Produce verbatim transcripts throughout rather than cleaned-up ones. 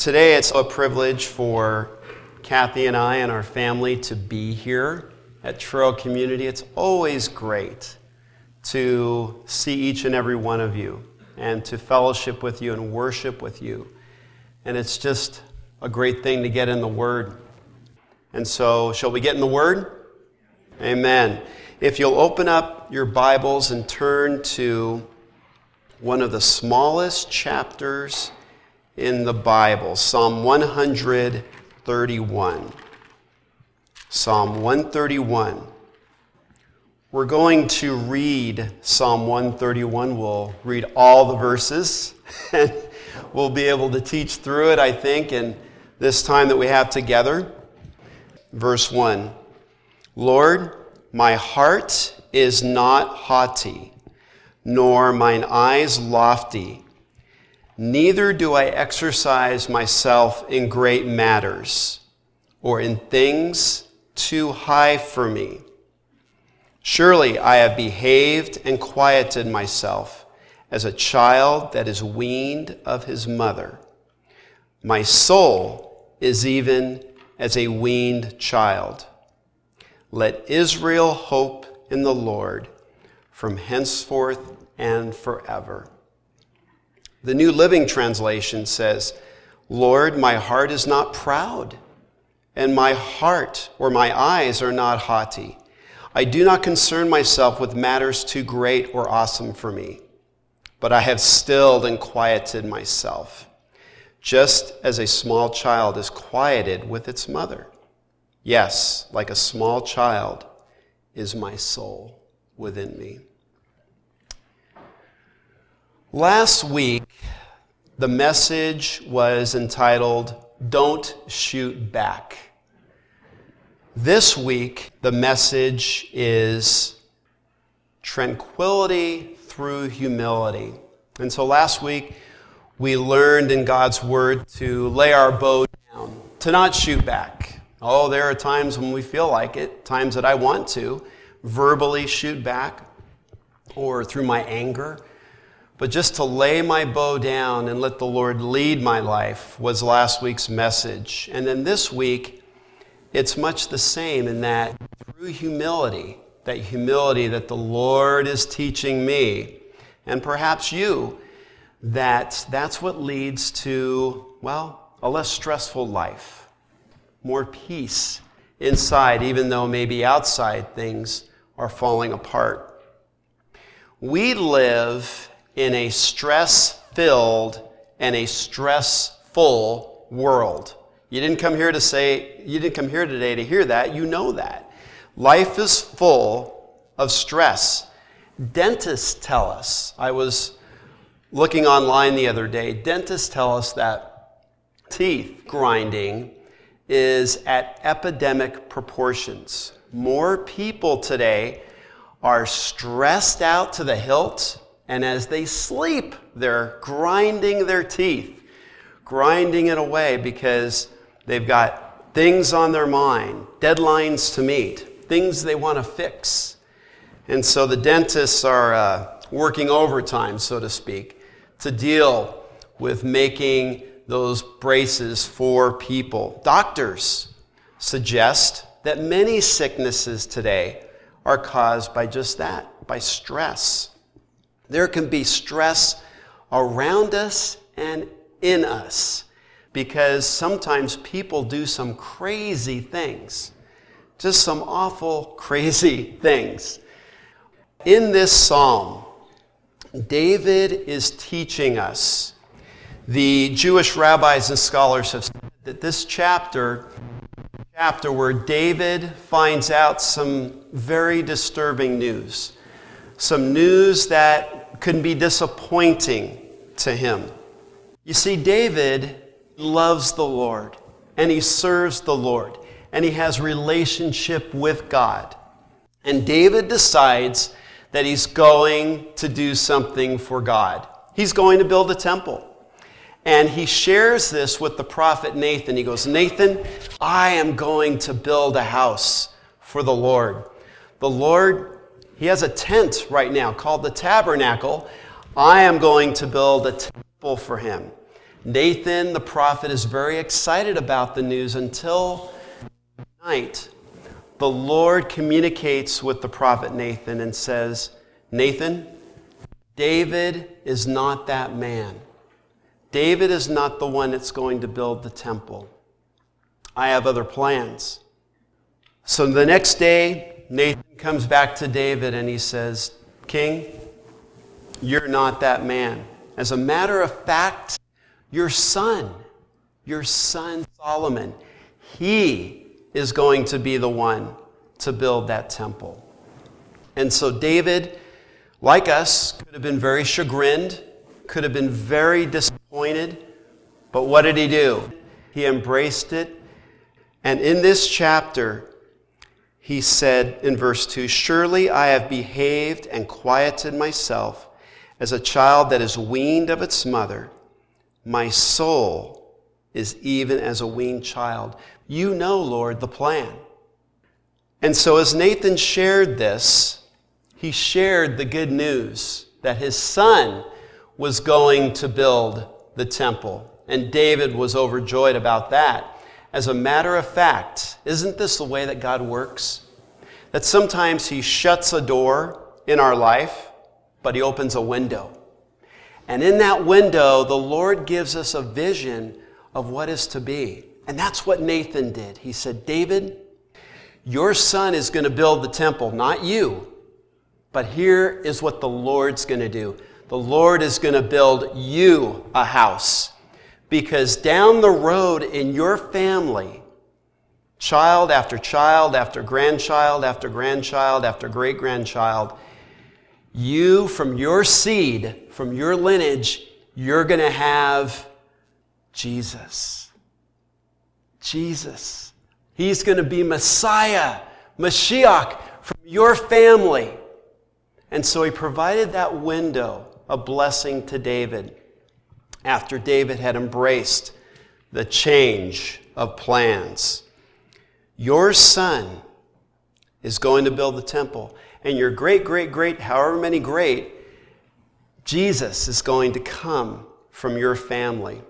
today it's a privilege for Kathy and I and our family to be here at Trail Community. It's always great to see each and every one of you and to fellowship with you and worship with you. And it's just a great thing to get in the Word. And so, shall we get in the Word? Amen. If you'll open up your Bibles and turn to one of the smallest chapters in the Bible, Psalm one thirty-one. Psalm one thirty-one. We're going to read Psalm one thirty-one. We'll read all the verses, and we'll be able to teach through it, I think, in this time that we have together. Verse one. Lord, my heart is not haughty, nor mine eyes lofty. Neither do I exercise myself in great matters, or in things too high for me. Surely I have behaved and quieted myself as a child that is weaned of his mother. My soul is even as a weaned child. Let Israel hope in the Lord from henceforth and forever. The New Living Translation says, Lord, my heart is not proud, and my heart or my eyes are not haughty. I do not concern myself with matters too great or awesome for me, but I have stilled and quieted myself, just as a small child is quieted with its mother. Yes, like a small child is my soul within me. Last week, the message was entitled, Don't Shoot Back. This week, the message is Tranquility Through Humility. And so last week, we learned in God's Word to lay our bow down, to not shoot back. Oh, there are times when we feel like it, times that I want to verbally shoot back or through my anger. But just to lay my bow down and let the Lord lead my life was last week's message. And then this week, it's much the same in that through humility, that humility that the Lord is teaching me, and perhaps you, that that's what leads to, well, a less stressful life, more peace inside, even though maybe outside things are falling apart. We live in a stress-filled and a stressful world. You didn't come here to say, you didn't come here today to hear that. You know that. Life is full of stress. Dentists tell us, I was looking online the other day, dentists tell us that teeth grinding is at epidemic proportions. More people today are stressed out to the hilt, and as they sleep, they're grinding their teeth, grinding it away because they've got things on their mind, deadlines to meet, things they want to fix. And so the dentists are uh, working overtime, so to speak, to deal with making those braces for people. Doctors suggest that many sicknesses today are caused by just that, by stress. There can be stress around us and in us because sometimes people do some crazy things, just some awful, crazy things. In this psalm, David is teaching us. The Jewish rabbis and scholars have said that this chapter, chapter where David finds out some very disturbing news, some news that could be disappointing to him. You see, David loves the Lord, and he serves the Lord, and he has relationship with God. And David decides that he's going to do something for God. He's going to build a temple. And he shares this with the prophet Nathan. He goes, Nathan, I am going to build a house for the Lord. The Lord, he has a tent right now called the tabernacle. I am going to build a temple for him. Nathan, the prophet, is very excited about the news until night. The Lord communicates with the prophet Nathan and says, Nathan, David is not that man. David is not the one that's going to build the temple. I have other plans. So the next day, Nathan comes back to David and he says, King, you're not that man. As a matter of fact, your son, your son Solomon, he is going to be the one to build that temple. And so David, like us, could have been very chagrined, could have been very disappointed, but what did he do? He embraced it. And in this chapter, he said in verse two, surely I have behaved and quieted myself as a child that is weaned of its mother. My soul is even as a weaned child. You know, Lord, the plan. And so as Nathan shared this, he shared the good news that his son was going to build the temple. And David was overjoyed about that. As a matter of fact, isn't this the way that God works? That sometimes he shuts a door in our life, but he opens a window. And in that window, the Lord gives us a vision of what is to be. And that's what Nathan did. He said, David, your son is going to build the temple, not you. But here is what the Lord's going to do. The Lord is going to build you a house. Because down the road in your family, child after child after grandchild after grandchild after great-grandchild, you, from your seed, from your lineage, you're going to have Jesus. Jesus. He's going to be Messiah, Mashiach, from your family. And so he provided that window of blessing to David after David had embraced the change of plans. Your son is going to build the temple, and your great, great, great, however many great, Jesus is going to come from your family.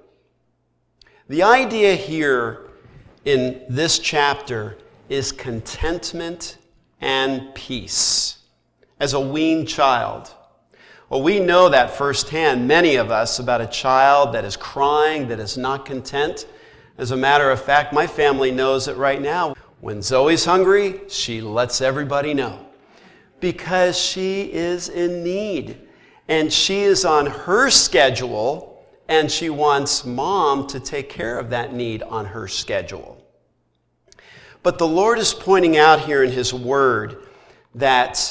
The idea here in this chapter is contentment and peace. As a weaned child, well, we know that firsthand, many of us, about a child that is crying, that is not content. As a matter of fact, my family knows it right now. When Zoe's hungry, she lets everybody know because she is in need. And she is on her schedule, and she wants mom to take care of that need on her schedule. But the Lord is pointing out here in his word that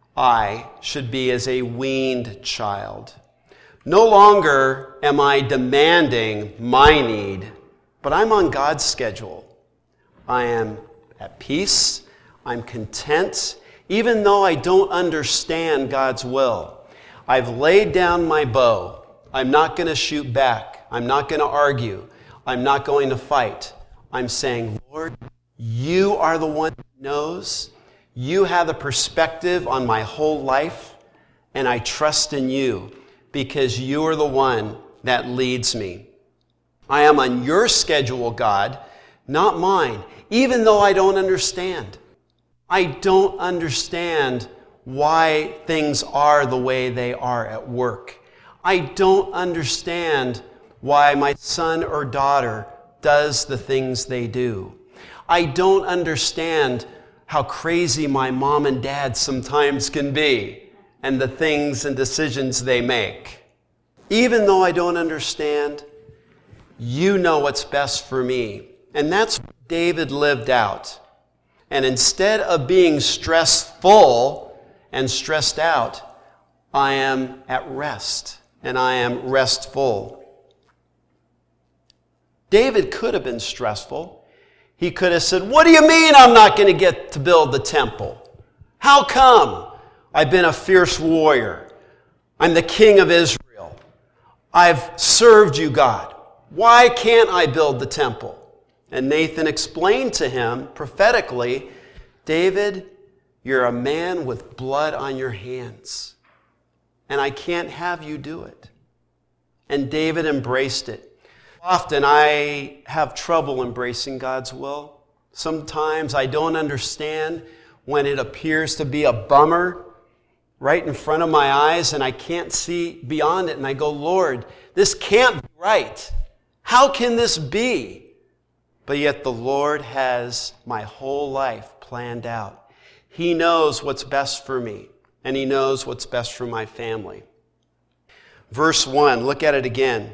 I should be as a weaned child. No longer am I demanding my need, but I'm on God's schedule. I am at peace. I'm content, even though I don't understand God's will. I've laid down my bow. I'm not going to shoot back. I'm not going to argue. I'm not going to fight. I'm saying, Lord, you are the one who knows. You have the perspective on my whole life, and I trust in you because you are the one that leads me. I am on your schedule, God, not mine, even though I don't understand. I don't understand why things are the way they are at work. I don't understand why my son or daughter does the things they do. I don't understand how crazy my mom and dad sometimes can be and the things and decisions they make. Even though I don't understand, you know what's best for me. And that's what David lived out. And instead of being stressful and stressed out, I am at rest and I am restful. David could have been stressful. He could have said, what do you mean I'm not going to get to build the temple? How come? I've been a fierce warrior. I'm the king of Israel. I've served you, God. Why can't I build the temple? And Nathan explained to him prophetically, David, you're a man with blood on your hands, and I can't have you do it. And David embraced it. often I have trouble embracing God's will. Sometimes I don't understand when it appears to be a bummer right in front of my eyes and I can't see beyond it. And I go, Lord, this can't be right. How can this be? But yet the Lord has my whole life planned out. He knows what's best for me, and He knows what's best for my family. Verse one, look at it again.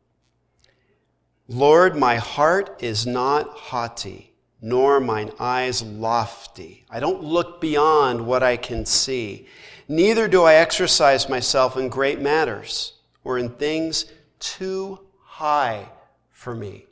Lord, my heart is not haughty, nor mine eyes lofty. I don't look beyond what I can see. Neither do I exercise myself in great matters or in things too high for me.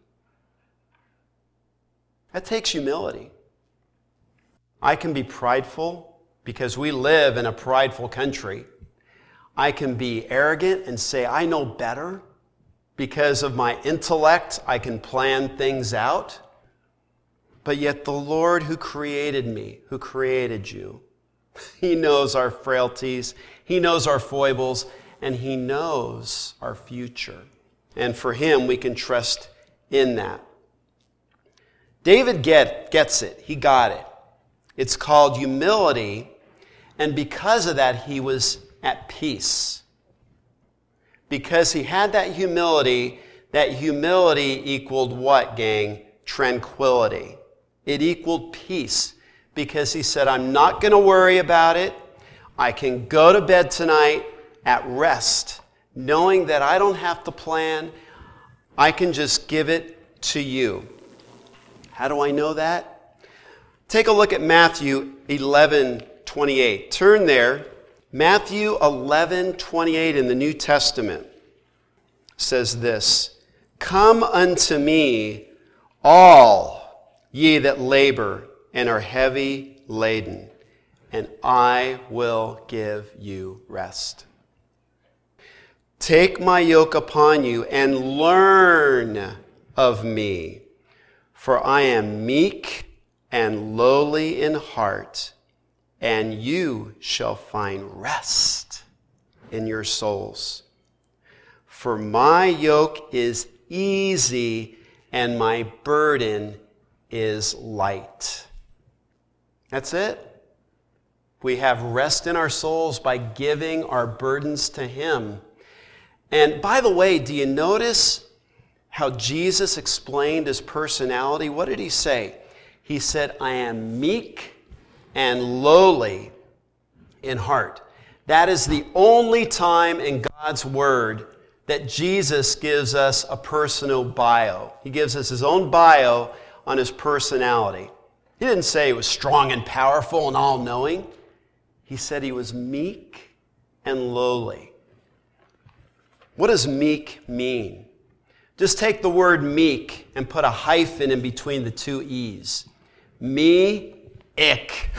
That takes humility. I can be prideful because we live in a prideful country. I can be arrogant and say, I know better. Because of my intellect, I can plan things out. But yet the Lord who created me, who created you, He knows our frailties, He knows our foibles, and He knows our future. And for Him, we can trust in that. David get, gets it. He got it. It's called humility, and because of that, he was at peace. Because he had that humility, that humility equaled what, gang? Tranquility. It equaled peace. Because he said, I'm not going to worry about it. I can go to bed tonight at rest, knowing that I don't have to plan. I can just give it to you. How do I know that? Take a look at Matthew eleven twenty-eight. Turn there. Matthew eleven twenty-eight in the New Testament says this, Come unto me, all ye that labor and are heavy laden, and I will give you rest. Take my yoke upon you and learn of me, for I am meek and lowly in heart, and you shall find rest in your souls. For my yoke is easy and my burden is light. That's it. We have rest in our souls by giving our burdens to Him. And by the way, do you notice how Jesus explained His personality? What did He say? He said, I am meek and lowly in heart. That is the only time in God's Word that Jesus gives us a personal bio. He gives us His own bio on His personality. He didn't say He was strong and powerful and all-knowing. He said He was meek and lowly. What does meek mean? Just take the word meek and put a hyphen in between the two E's. Me-ick.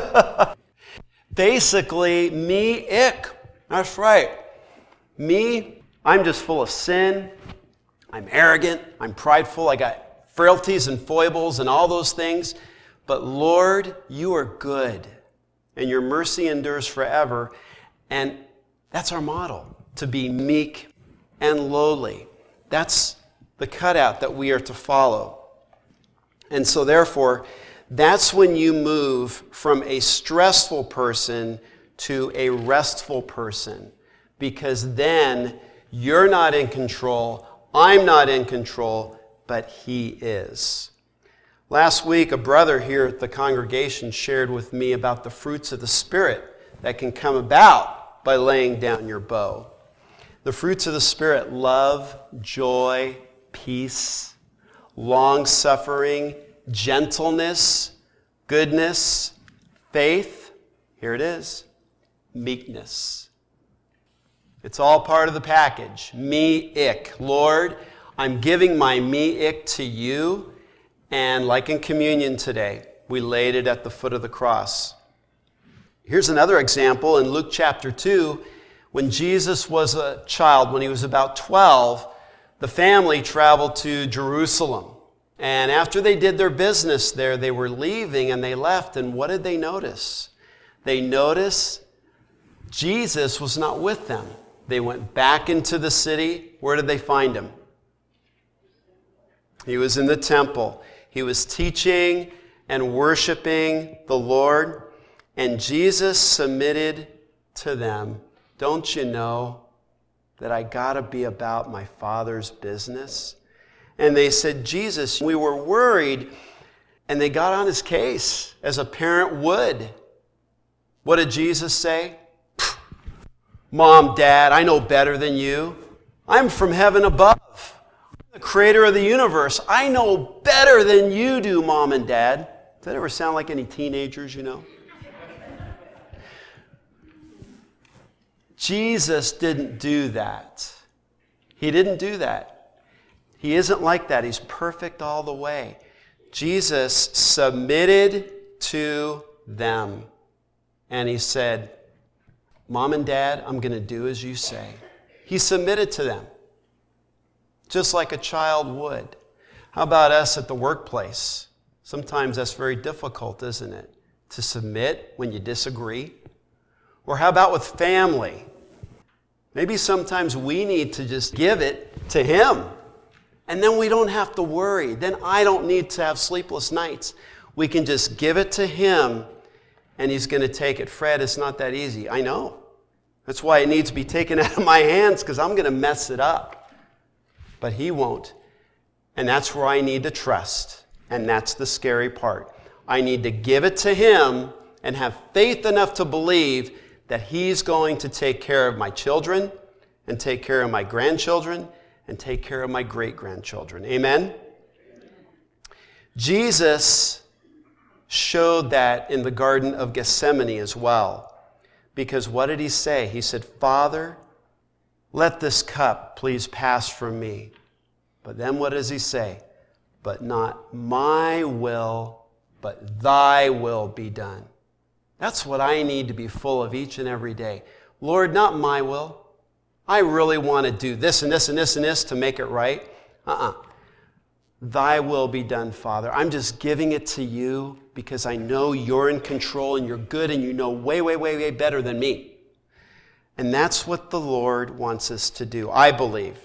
Basically, me-ick. That's right. Me, I'm just full of sin. I'm arrogant. I'm prideful. I got frailties and foibles and all those things. But Lord, you are good. And your mercy endures forever. And that's our model, to be meek and lowly. That's the cutout that we are to follow. And so therefore, that's when you move from a stressful person to a restful person. Because then you're not in control, I'm not in control, but He is. Last week, a brother here at the congregation shared with me about the fruits of the Spirit that can come about by laying down your bow. The fruits of the Spirit: love, joy, peace, long-suffering, gentleness, goodness, faith. Here it is. Meekness. It's all part of the package. Me-ick. Lord, I'm giving my me-ick to you. And like in communion today, we laid it at the foot of the cross. Here's another example in Luke chapter two. When Jesus was a child, when he was about twelve, the family traveled to Jerusalem. And after they did their business there, they were leaving and they left. And what did they notice? They noticed Jesus was not with them. They went back into the city. Where did they find him? He was in the temple. He was teaching and worshiping the Lord. And Jesus submitted to them. Don't you know that I got to be about my Father's business? And they said, Jesus, we were worried. And they got on his case, as a parent would. What did Jesus say? Mom, Dad, I know better than you. I'm from heaven above. I'm the creator of the universe. I know better than you do, Mom and Dad. Does that ever sound like any teenagers, you know? Jesus didn't do that. He didn't do that. He isn't like that. He's perfect all the way. Jesus submitted to them. And he said, Mom and Dad, I'm going to do as you say. He submitted to them, just like a child would. How about us at the workplace? Sometimes that's very difficult, isn't it? To submit when you disagree. Or how about with family? Maybe sometimes we need to just give it to him. And then we don't have to worry. Then I don't need to have sleepless nights. We can just give it to him, and he's going to take it. Fred, it's not that easy. I know. That's why it needs to be taken out of my hands, because I'm going to mess it up. But he won't. And that's where I need to trust. And that's the scary part. I need to give it to him and have faith enough to believe that he's going to take care of my children and take care of my grandchildren and take care of my great-grandchildren. Amen? Jesus showed that in the Garden of Gethsemane as well. Because what did he say? He said, Father, let this cup please pass from me. But then what does he say? But not my will, but thy will be done. That's what I need to be full of each and every day. Lord, not my will. I really want to do this and this and this and this to make it right. Uh-uh. Thy will be done, Father. I'm just giving it to you because I know you're in control and you're good and you know way, way, way, way better than me. And that's what the Lord wants us to do, I believe.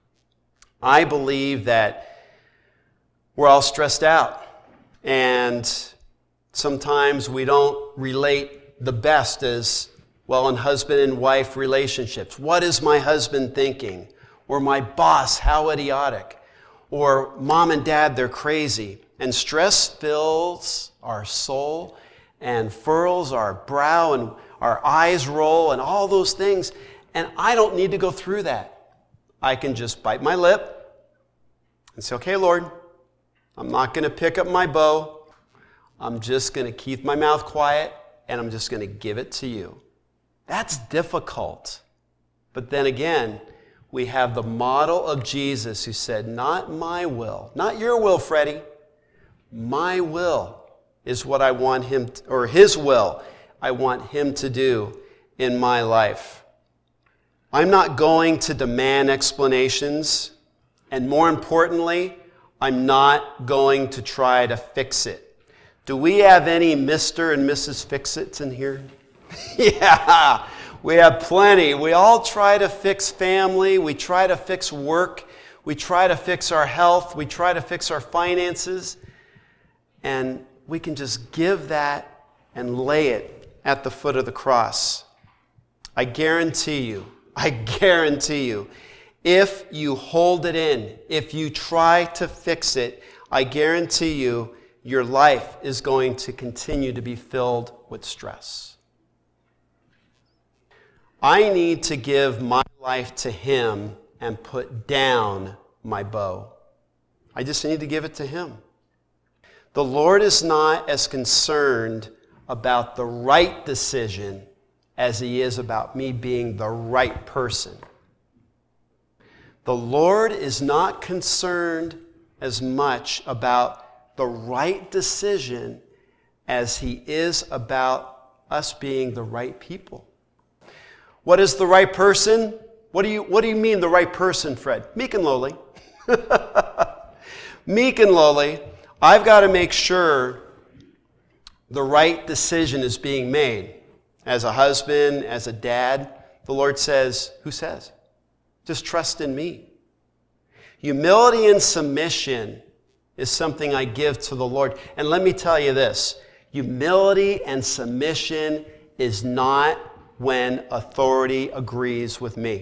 I believe that we're all stressed out. And sometimes we don't relate the best as well in husband and wife relationships. What is my husband thinking? Or my boss, how idiotic. Or mom and dad, they're crazy. And stress fills our soul and furrows our brow and our eyes roll and all those things. And I don't need to go through that. I can just bite my lip and say, okay, Lord, I'm not going to pick up my bow. I'm just going to keep my mouth quiet and I'm just going to give it to you. That's difficult. But then again, we have the model of Jesus who said, not my will, not your will, Freddie. My will is what I want him, to, or his will, I want him to do in my life. I'm not going to demand explanations, and more importantly, I'm not going to try to fix it. Do we have any Mister and Missus Fix-Its in here? Yeah, we have plenty. We all try to fix family. We try to fix work. We try to fix our health. We try to fix our finances. And we can just give that and lay it at the foot of the cross. I guarantee you, I guarantee you, if you hold it in, if you try to fix it, I guarantee you, your life is going to continue to be filled with stress. I need to give my life to him and put down my bow. I just need to give it to him. The Lord is not as concerned about the right decision as he is about me being the right person. The Lord is not concerned as much about the right decision as he is about us being the right people. What is the right person? What do you, what do you mean the right person, Fred? Meek and lowly. Meek and lowly. I've got to make sure the right decision is being made. As a husband, as a dad, the Lord says, who says? Just trust in me. Humility and submission is something I give to the Lord. And let me tell you this, humility and submission is not when authority agrees with me.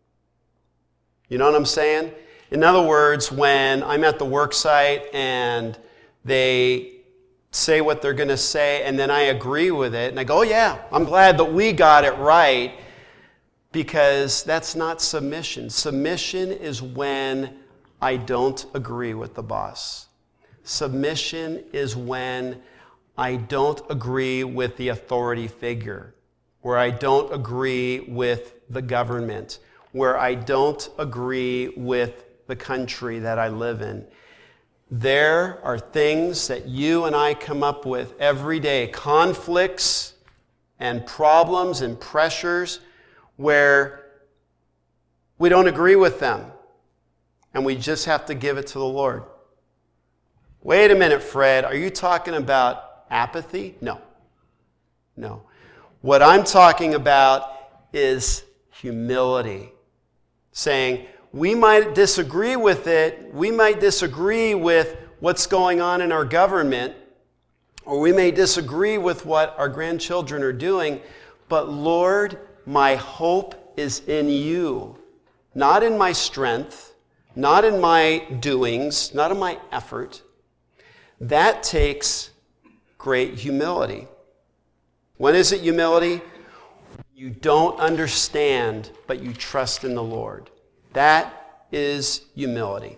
You know what I'm saying? In other words, when I'm at the work site and they say what they're going to say and then I agree with it and I go, oh yeah, I'm glad that we got it right, because that's not submission. Submission is when I don't agree with the boss. Submission is when I don't agree with the authority figure, where I don't agree with the government, where I don't agree with the country that I live in. There are things that you and I come up with every day, conflicts and problems and pressures where we don't agree with them, and we just have to give it to the Lord. Wait a minute, Fred, are you talking about apathy? No. No. What I'm talking about is humility. Saying, we might disagree with it, we might disagree with what's going on in our government, or we may disagree with what our grandchildren are doing, but Lord, my hope is in you, not in my strength, not in my doings, not in my effort. That takes great humility. When is it humility? You don't understand, but you trust in the Lord. That is humility.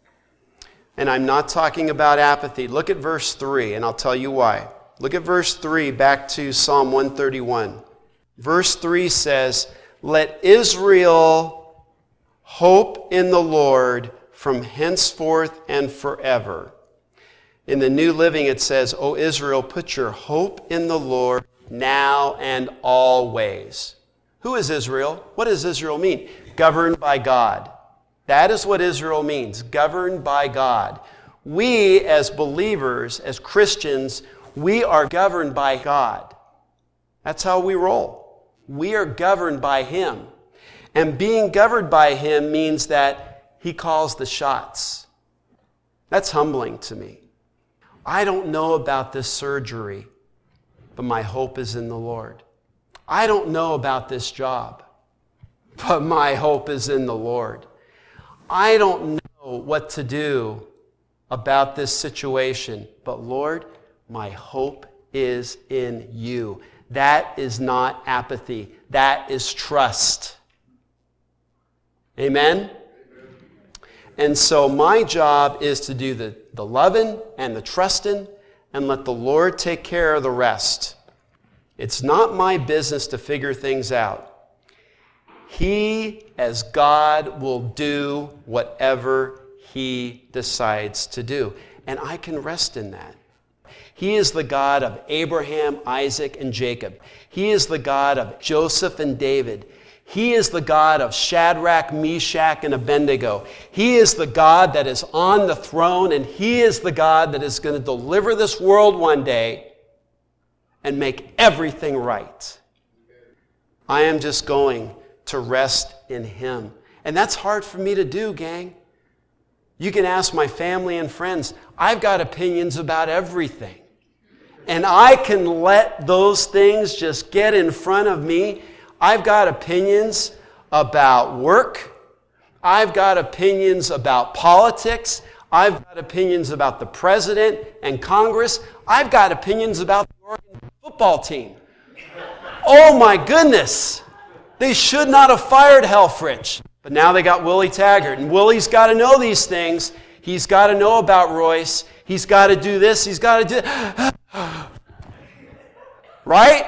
And I'm not talking about apathy. Look at verse three, and I'll tell you why. Look at verse three, back to Psalm one thirty-one. Verse three says, let Israel hope in the Lord from henceforth and forever. In the New Living it says, O Israel, put your hope in the Lord now and always. Who is Israel? What does Israel mean? Governed by God. That is what Israel means, governed by God. We as believers, as Christians, we are governed by God. That's how we roll. We are governed by Him. And being governed by Him means that He calls the shots. That's humbling to me. I don't know about this surgery, but my hope is in the Lord. I don't know about this job, but my hope is in the Lord. I don't know what to do about this situation, but Lord, my hope is in you. That is not apathy. That is trust. Amen? And so my job is to do the, the loving and the trusting and let the Lord take care of the rest. It's not my business to figure things out. He, as God, will do whatever He decides to do. And I can rest in that. He is the God of Abraham, Isaac, and Jacob. He is the God of Joseph and David. He is the God of Shadrach, Meshach, and Abednego. He is the God that is on the throne, and He is the God that is going to deliver this world one day and make everything right. I am just going to rest in Him. And that's hard for me to do, gang. You can ask my family and friends. I've got opinions about everything. And I can let those things just get in front of me. I've got opinions about work. I've got opinions about politics. I've got opinions about the president and Congress. I've got opinions about the Oregon football team. Oh my goodness. They should not have fired Helfrich. But now they got Willie Taggart. And Willie's got to know these things. He's got to know about Royce. He's got to do this. He's got to do... Right?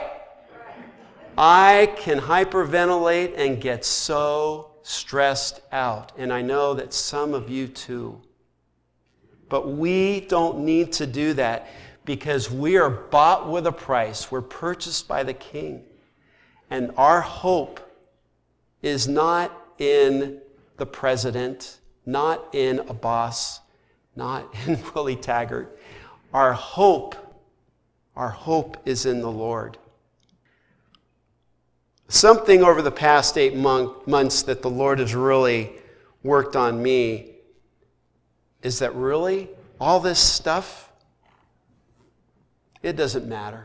I can hyperventilate and get so stressed out. And I know that some of you too. But we don't need to do that because we are bought with a price. We're purchased by the King. And our hope is not in the president, not in a boss, not in Willie Taggart. Our hope, our hope is in the Lord. Something over the past eight month, months that the Lord has really worked on me is that really all this stuff, it doesn't matter.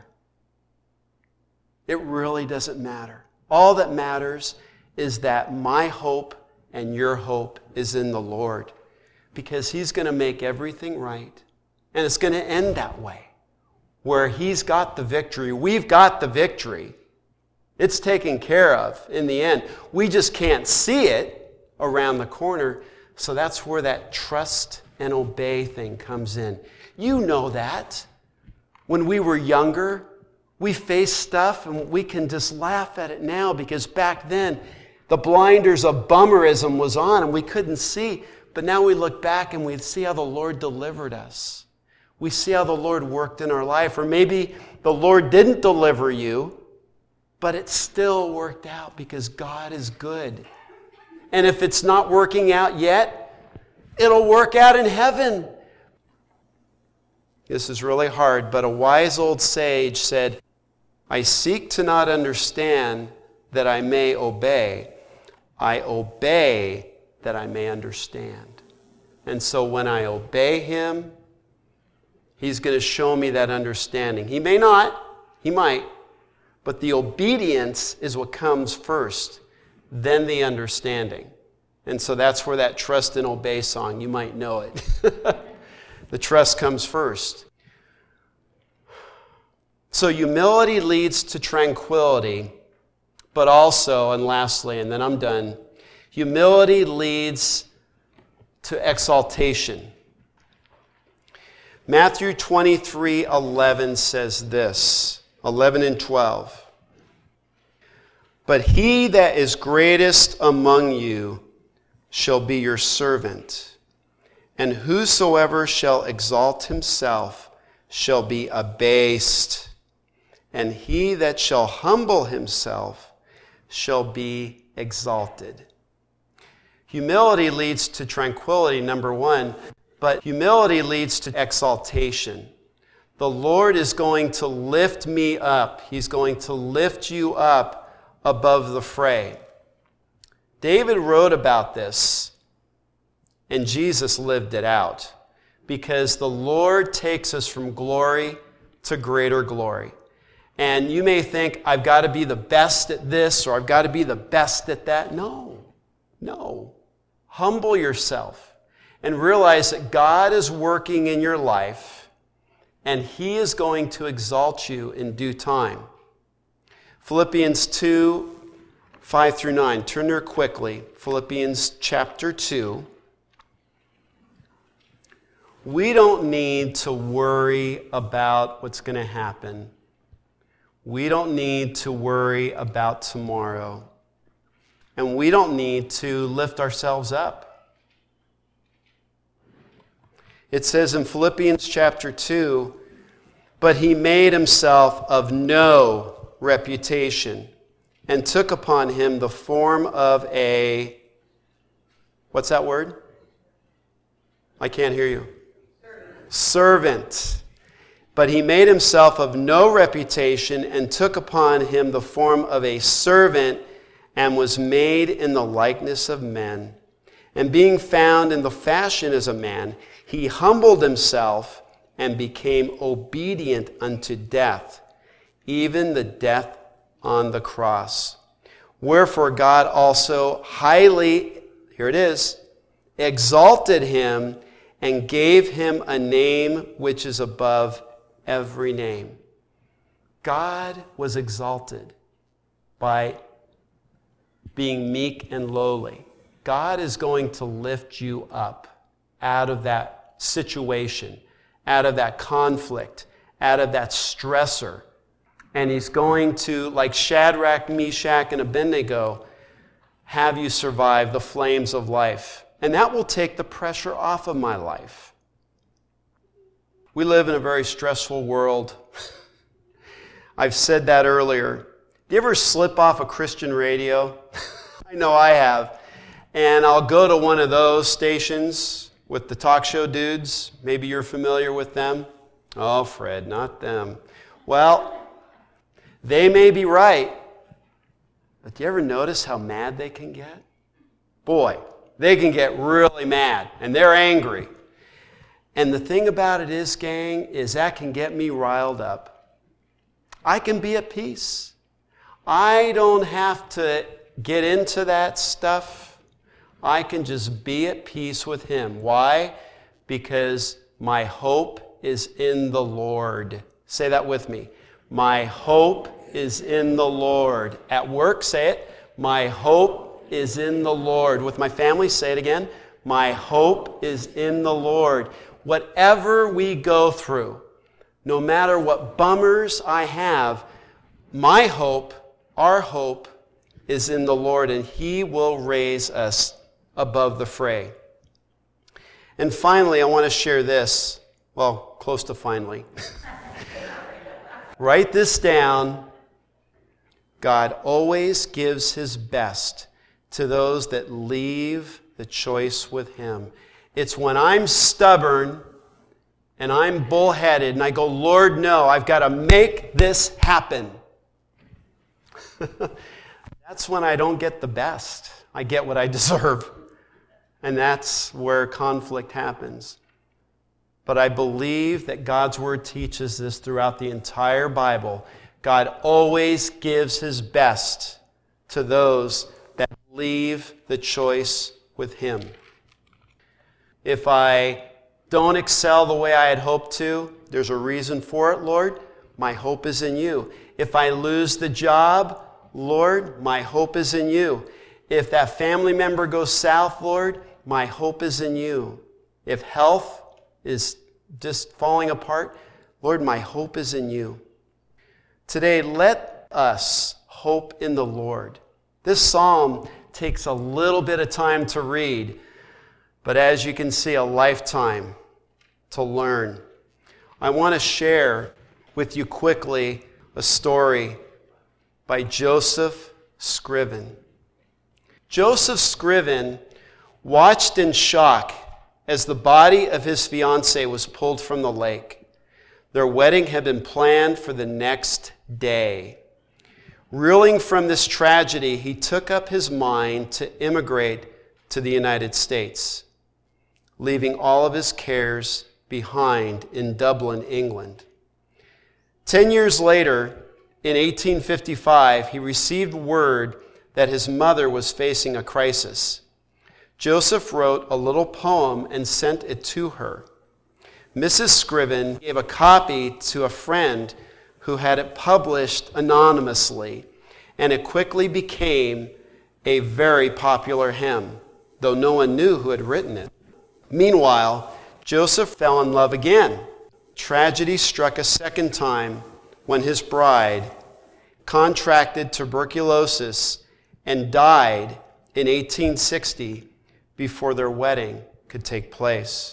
It really doesn't matter. All that matters is that my hope and your hope is in the Lord, because He's going to make everything right, and it's going to end that way, where He's got the victory. We've got the victory. It's taken care of in the end. We just can't see it around the corner, so that's where that trust and obey thing comes in. You know that. When we were younger, we faced stuff and we can just laugh at it now, because back then the blinders of bummerism was on and we couldn't see. But now we look back and we see how the Lord delivered us. We see how the Lord worked in our life. Or maybe the Lord didn't deliver you, but it still worked out because God is good. And if it's not working out yet, it'll work out in heaven. This is really hard, but a wise old sage said, I seek to not understand that I may obey. I obey that I may understand. And so when I obey Him, He's going to show me that understanding. He may not, He might, but the obedience is what comes first, then the understanding. And so that's where that trust and obey song, you might know it. The trust comes first. So humility leads to tranquility, but also, and lastly, and then I'm done, humility leads to exaltation. Matthew twenty-three eleven says this, eleven and twelve. But he that is greatest among you shall be your servant, and whosoever shall exalt himself shall be abased, and he that shall humble himself shall be exalted. Humility leads to tranquility, number one, but humility leads to exaltation. The Lord is going to lift me up. He's going to lift you up above the fray. David wrote about this, and Jesus lived it out, because the Lord takes us from glory to greater glory. And you may think, I've got to be the best at this, or I've got to be the best at that. No, no. Humble yourself and realize that God is working in your life, and He is going to exalt you in due time. Philippians two, five through nine. Turn there quickly. Philippians chapter two. We don't need to worry about what's going to happen. We don't need to worry about tomorrow. And we don't need to lift ourselves up. It says in Philippians chapter two, but he made himself of no reputation and took upon him the form of a, what's that word? I can't hear you. Servant. Servant. But he made himself of no reputation and took upon him the form of a servant and was made in the likeness of men. And being found in the fashion as a man, he humbled himself and became obedient unto death, even the death on the cross. Wherefore God also highly, here it is, exalted him and gave him a name which is above every name. God was exalted by being meek and lowly. God is going to lift you up out of that situation, out of that conflict, out of that stressor. And He's going to, like Shadrach, Meshach, and Abednego, have you survive the flames of life. And that will take the pressure off of my life. We live in a very stressful world. I've said that earlier. Do you ever slip off a Christian radio? I know I have. And I'll go to one of those stations with the talk show dudes. Maybe you're familiar with them. Oh, Fred, not them. Well, they may be right. But do you ever notice how mad they can get? Boy, they can get really mad, and they're angry. And the thing about it is, gang, is that can get me riled up. I can be at peace. I don't have to get into that stuff. I can just be at peace with him. Why? Because my hope is in the Lord. Say that with me. My hope is in the Lord. At work, say it. My hope is in the Lord. With my family, say it again. My hope is in the Lord. Whatever we go through, no matter what bummers I have, my hope, our hope, is in the Lord, and he will raise us above the fray. And finally, I want to share this. Well, close to finally. Write this down. God always gives his best to those that leave the choice with him. It's when I'm stubborn and I'm bullheaded and I go, Lord, no, I've got to make this happen. That's when I don't get the best. I get what I deserve. And that's where conflict happens. But I believe that God's word teaches this throughout the entire Bible. God always gives his best to those that leave the choice with him. If I don't excel the way I had hoped to, there's a reason for it, Lord. My hope is in you. If I lose the job, Lord, my hope is in you. If that family member goes south, Lord, my hope is in you. If health is just falling apart, Lord, my hope is in you. Today, let us hope in the Lord. This psalm takes a little bit of time to read, but as you can see, a lifetime to learn. I want to share with you quickly a story by Joseph Scriven. Joseph Scriven watched in shock as the body of his fiancée was pulled from the lake. Their wedding had been planned for the next day. Reeling from this tragedy, he took up his mind to immigrate to the United States, leaving all of his cares behind in Dublin, England. Ten years later, in eighteen fifty-five, he received word that his mother was facing a crisis. Joseph wrote a little poem and sent it to her. Missus Scriven gave a copy to a friend who had it published anonymously, and it quickly became a very popular hymn, though no one knew who had written it. Meanwhile, Joseph fell in love again. Tragedy struck a second time when his bride contracted tuberculosis and died in eighteen sixty before their wedding could take place.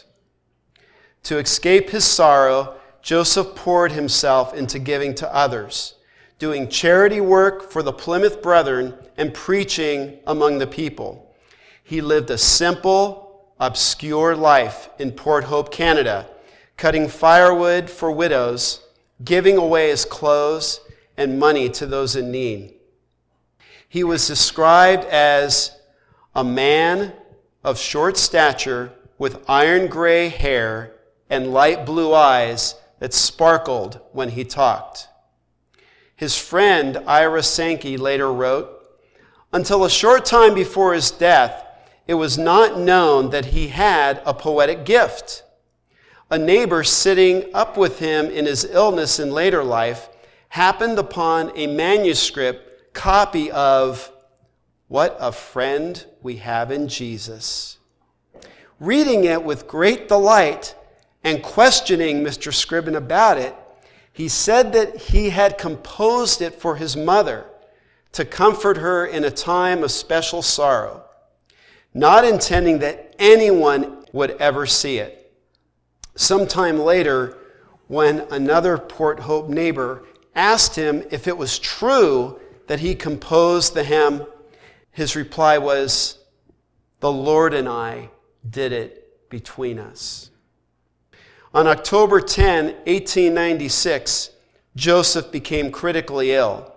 To escape his sorrow, Joseph poured himself into giving to others, doing charity work for the Plymouth Brethren and preaching among the people. He lived a simple, obscure life in Port Hope, Canada, cutting firewood for widows, giving away his clothes and money to those in need. He was described as a man of short stature with iron gray hair and light blue eyes that sparkled when he talked. His friend Ira Sankey later wrote, "Until a short time before his death, it was not known that he had a poetic gift. A neighbor sitting up with him in his illness in later life happened upon a manuscript copy of What a Friend We Have in Jesus. Reading it with great delight and questioning Mister Scriven about it, he said that he had composed it for his mother to comfort her in a time of special sorrow, not intending that anyone would ever see it. Sometime later, when another Port Hope neighbor asked him if it was true that he composed the hymn, his reply was, "The Lord and I did it between us." On October tenth, eighteen ninety-six, Joseph became critically ill.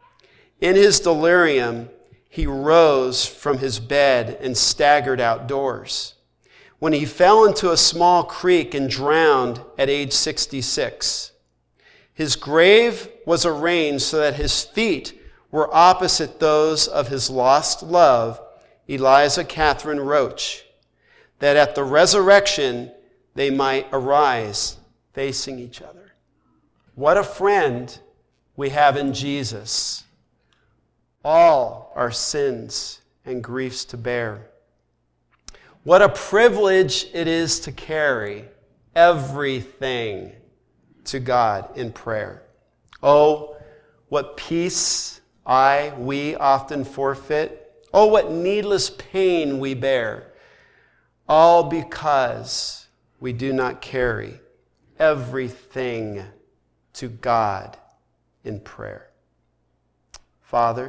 In his delirium, he rose from his bed and staggered outdoors. when he fell into a small creek and drowned at age sixty-six. His grave was arranged so that his feet were opposite those of his lost love, Eliza Catherine Roach, that at the resurrection they might arise facing each other. What a friend we have in Jesus. All our sins and griefs to bear. What a privilege it is to carry everything to God in prayer. Oh, what peace I, we often forfeit. Oh, what needless pain we bear. All because we do not carry everything to God in prayer. Father,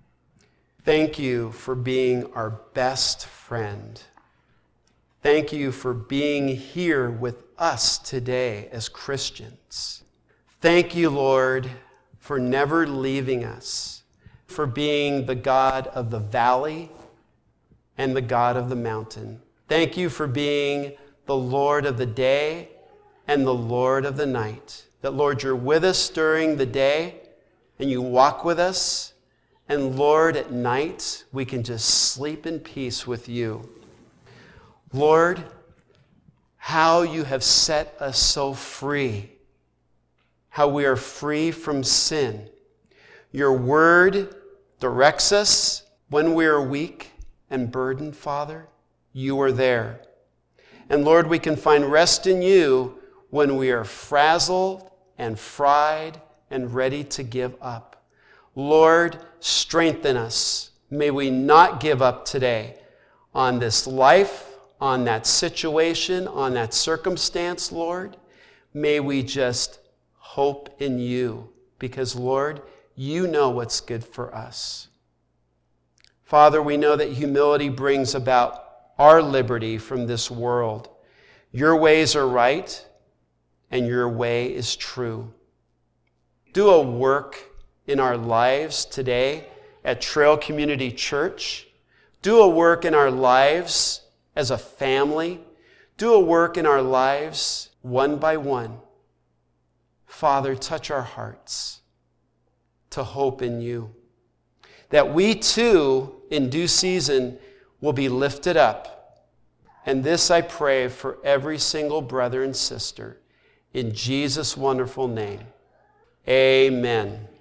thank you for being our best friend. Thank you for being here with us today as Christians. Thank you, Lord, for never leaving us, for being the God of the valley and the God of the mountain. Thank you for being the Lord of the day and the Lord of the night. That, Lord, you're with us during the day and you walk with us. And, Lord, at night we can just sleep in peace with you. Lord, how you have set us so free. How we are free from sin. Your word directs us when we are weak and burdened, Father. You are there. And Lord, we can find rest in you when we are frazzled and fried and ready to give up. Lord, strengthen us. May we not give up today on this life, on that situation, on that circumstance, Lord. May we just hope in you because, Lord, you know what's good for us. Father, we know that humility brings about our liberty from this world. Your ways are right, and your way is true. Do a work in our lives today at Trail Community Church. Do a work in our lives as a family. Do a work in our lives one by one. Father, touch our hearts to hope in you. That we too, in due season, will be lifted up. And this I pray for every single brother and sister. In Jesus' wonderful name, amen.